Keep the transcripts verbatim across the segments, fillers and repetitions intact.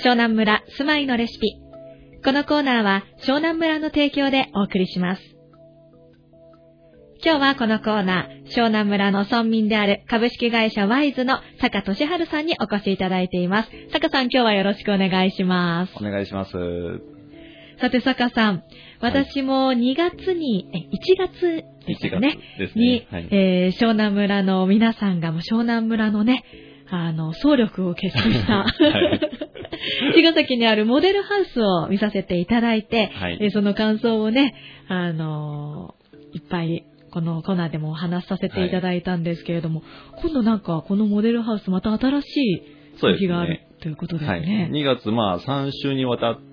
湘南村住まいのレシピ。このコーナーは湘南村の提供でお送りします。今日はこのコーナー、湘南村の村民である株式会社ワイズの坂俊治さんにお越しいただいています。坂さん、今日はよろしくお願いします。 お願いします。 さて坂さん、私もにがつに、はい、いちがつですかね、 ですねに、 はいえー、湘南村の皆さんがもう湘南村のね、あの、総力を結集した、はい、茅ヶ崎にあるモデルハウスを見させていただいて、はい、その感想をね、あの、いっぱいこのコーナーでもお話しさせていただいたんですけれども、はい、今度なんかこのモデルハウスまた新しい動きがある、ね、ということですね。はい、 にがつ、まあさん週にわたって、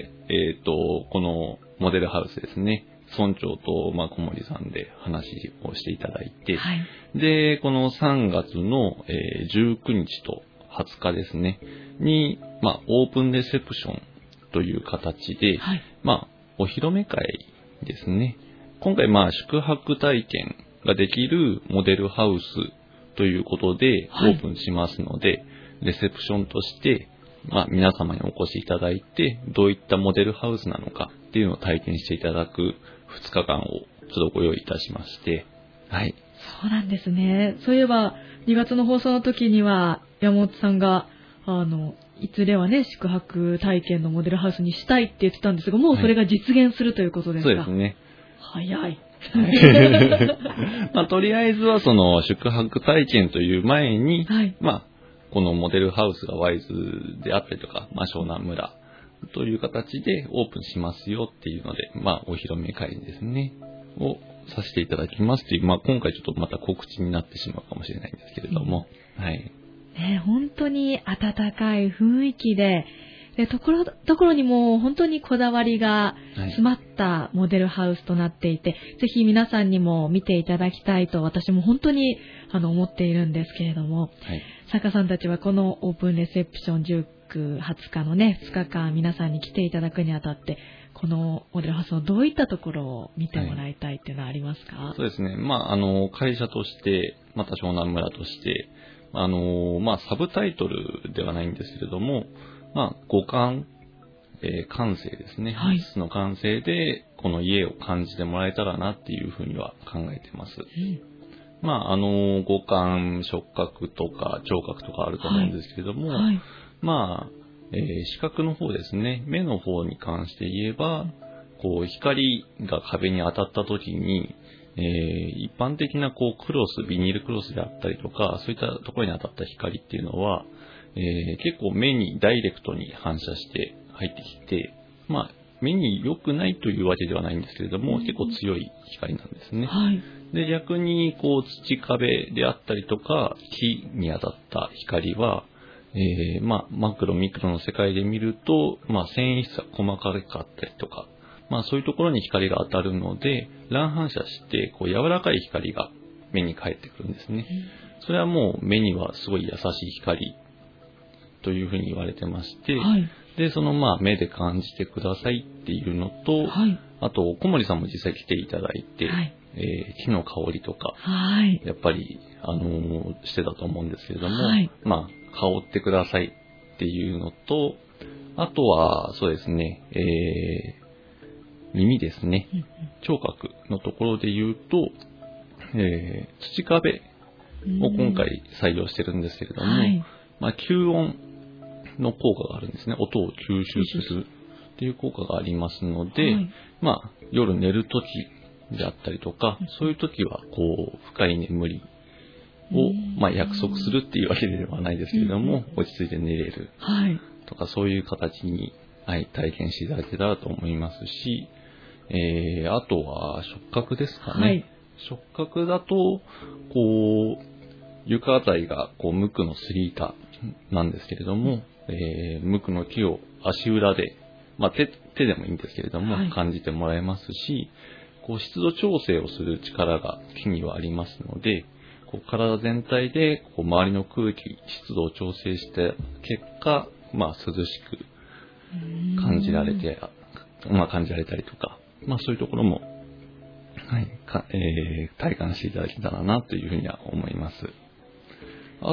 えっと、このモデルハウスですね、村長と、まあ、小森さんで話をしていただいて、はい、で、このさんがつの、えー、じゅうくにちとはつかですね、に、まあ、オープンレセプションという形で、はい、まあ、お披露目会ですね。今回、まあ、宿泊体験ができるモデルハウスということでオープンしますので、はい、レセプションとして、まあ、皆様にお越しいただいて、どういったモデルハウスなのかっていうのを体験していただくふつかかんをちょっとご用意いたしまして、はい。 そうなんですね。そういえば、にがつの放送の時には、山本さんが、あの、いずれはね、宿泊体験のモデルハウスにしたいって言ってたんですが、もうそれが実現するということですか？ はい、そうですね。 早い。 まあ、とりあえずはその宿泊体験という前に、はい、まあ、このモデルハウスがワイズであったりとか、まあ、湘南村という形でオープンしますよっていうので、まあ、お披露目会ですね、をさせていただきますという、まあ、今回ちょっとまた告知になってしまうかもしれないんですけれども、うん、はい。 ね、本当に温かい雰囲気で、で、ところどころにも本当にこだわりが詰まったモデルハウスとなっていて、はい、ぜひ皆さんにも見ていただきたいと私も本当にあの思っているんですけれども、はい、坂さんたちはこのオープンレセプションじゅうく、はつかのね、ふつかかん皆さんに来ていただくにあたって、このモデルハウスのどういったところを見てもらいたいっていうのはありますか？はい、 そうですね。まあ、あの、会社として、また湘南村として、あの、まあ、サブタイトルではないんですけれども、まあ、五感、えー、感性ですね。はい。の感性で、この家を感じてもらえたらなっていうふうには考えてます。うん、まあ、あの、五感、触覚とか聴覚とかあると思うんですけれども、はいはい、まあ、えー、視覚の方ですね。目の方に関して言えば、こう、光が壁に当たった時に、えー、一般的なこうクロス、ビニールクロスであったりとか、そういったところに当たった光っていうのは、えー、結構目にダイレクトに反射して入ってきて、まあ、目に良くないというわけではないんですけれども、うん、結構強い光なんですね。はい、で、逆に、こう、土壁であったりとか、木に当たった光は、えー、まあ、マクロ、ミクロの世界で見ると、まあ、繊維質が細かかったりとか、まあ、そういうところに光が当たるので、乱反射して、こう、柔らかい光が目に返ってくるんですね。うん、それはもう目にはすごい優しい光というふうに言われてまして、はい、で、そのまあ目で感じてくださいっていうのと、はい、あと小森さんも実際来ていただいて、はい、えー、木の香りとか、はい、やっぱりあのー、してたと思うんですけれども、はい、まあ香ってくださいっていうのと、あとはそうですね、えー、耳ですね、聴覚のところで言うと、えー、土壁を今回採用してるんですけれども、はい、まあ、吸音の効果があるんですね。音を吸収するっていう効果がありますので、はい、まあ、夜寝るときであったりとか、そういうときは、こう、深い眠りを、まあ、約束するっていうわけではないですけれども、落ち着いて寝れるとか、そういう形に、はい、体験していただけたらと思いますし、えー、あとは触覚ですかね。はい、触覚だと、こう、床材がこう無垢のすり板なんですけれども、えー、無垢の木を足裏で、まあ、手, 手でもいいんですけれども、はい、感じてもらえますし、こう湿度調整をする力が木にはありますので、こう体全体でこう周りの空気、湿度を調整した結果、まあ、涼しく感じられて、まあ、感じられたりとか、まあ、そういうところも、はいかえー、体感していただけたらなというふうには思います。あ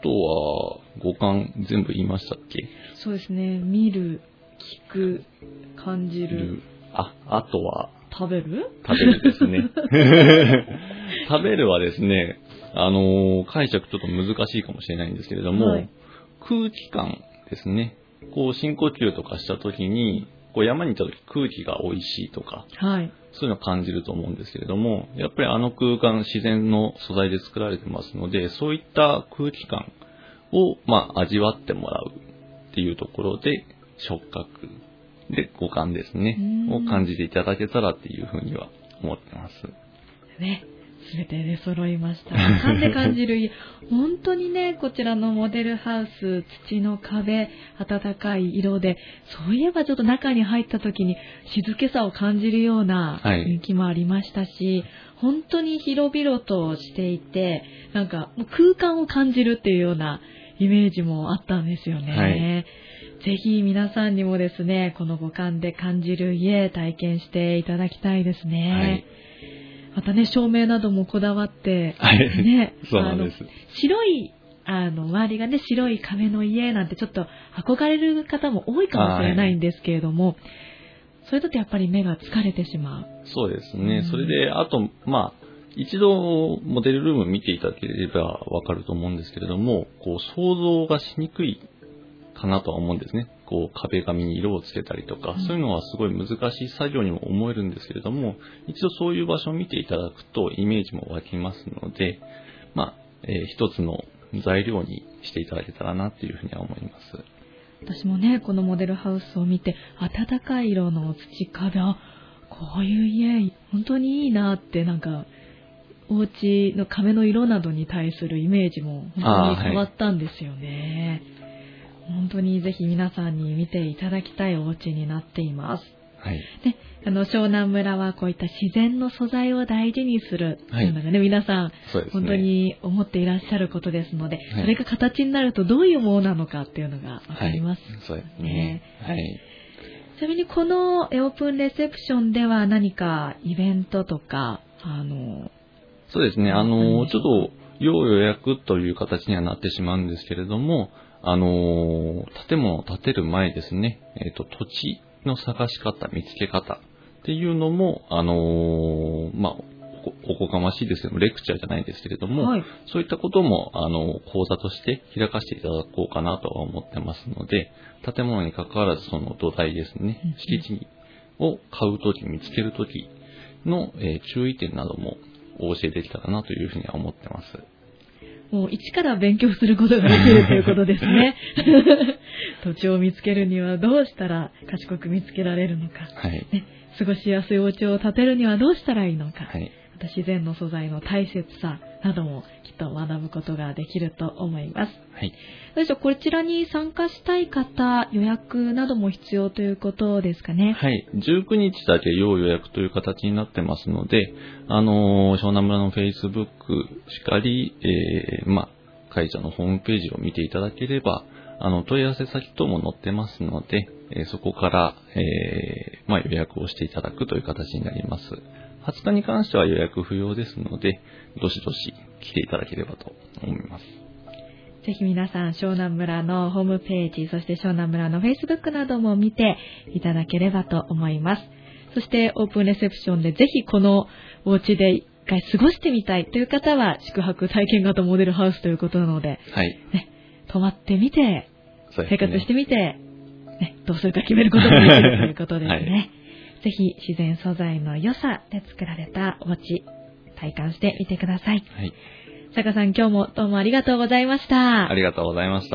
とは、五感全部言いましたっけ？ そうですね。見る、聞く、感じる。 あ、あとは、 食べる？ 食べるですね。食べるはですね、あのー、解釈ちょっと難しいかもしれないんですけれども、はい、空気感ですね。こう、深呼吸とかしたときに、こう山に行ったとき空気が美味しいとか、はい、そういうのを感じると思うんですけれども、やっぱりあの空間、自然の素材で作られてますので、そういった空気感を、まあ、味わってもらうっていうところで、触覚で五感ですね、を感じていただけたらっていうふうには思ってます。 ね。すべて出揃いました。感で感じる家。本当にね、こちらのモデルハウス、土の壁、暖かい色で、そういえばちょっと中に入った時に静けさを感じるような雰囲気もありましたし、はい、本当に広々としていて、なんかもう空間を感じるっていうようなイメージもあったんですよね。はい、ぜひ皆さんにもですね、この五感で感じる家体験していただきたいですね。はい、またね、照明などもこだわって、 はい、 ね、 そうなんです。 白い、あの、周りがね、白い壁の家なんてちょっと憧れる方も多いかもしれないんですけれども、はい、それだとやっぱり目が疲れてしまう。 そうですね。うん、それで、あと、まあ、一度モデルルーム見ていただければわかると思うんですけれども、こう、想像がしにくいかなとは思うんですね。こう壁紙に色をつけたりとか、うん、そういうのはすごい難しい作業にも思えるんですけれども、一度そういう場所を見ていただくとイメージも湧きますので、まあ、えー、一つの材料にしていただけたらなっていうふうには思います。 私もね、このモデルハウスを見て、暖かい色の土壁、こういう家本当にいいなって、なんかお家の壁の色などに対するイメージも本当に変わったんですよね。本当にぜひ皆さんに見ていただきたいお家になっています。はい。で、あの湘南村はこういった自然の素材を大事にするというのがね、はい、皆さん、ね、本当に思っていらっしゃることですので、はい、それが形になるとどういうものなのかっていうのがわかります、ね。はい、そうですね。はい。ちなみにこのオープンレセプションでは何かイベントとかあのそうですね。あのちょっと要予約という形にはなってしまうんですけれども。あの、建物を建てる前ですね、えっと、土地の探し方、見つけ方っていうのも、あの、まあ、おこがましいですけども、レクチャーじゃないですけれども、はい、そういったことも、あの、講座として開かせていただこうかなとは思ってますので、建物に関わらずその土台ですね、うん、敷地を買うとき、見つけるときの、えー、注意点などもお教えできたらなというふうには思ってます。 もう一から勉強することができるということですね。土地を見つけるにはどうしたら賢く見つけられるのか、はいね、過ごしやすいお家を建てるにはどうしたらいいのか、はい、また自然の素材の大切さなどもきっと学ぶことができると思います。はい、どうでしょう、こちらに参加したい方、予約なども必要ということですかね。 はい、じゅうくにちだけ要予約という形になってますので、あのー、湘南村の Facebook しかり、えー、まあ、会社のホームページを見ていただければ、あの、問い合わせ先等も載ってますので、えー、そこから、えー、まあ、予約をしていただくという形になります。はつかに関しては予約不要ですので、どしどし来ていただければと思います。 ぜひ皆さん、湘南村のホームページ、そして湘南村の Facebook なども見ていただければと思います。そしてオープンレセプションでぜひこのお家で一回過ごしてみたいという方は、宿泊体験型モデルハウスということなので、はい、ね、泊まってみて、ね、生活してみて、ね、どうするか決めることができるということですね。はい、ぜひ自然素材の良さで作られたお家、体感してみてください。はい、坂さん、今日もどうもありがとうございました。 ありがとうございました。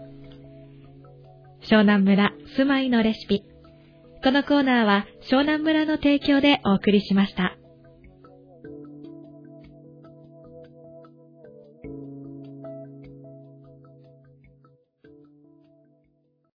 湘南村住まいのレシピ。このコーナーは湘南村の提供でお送りしました。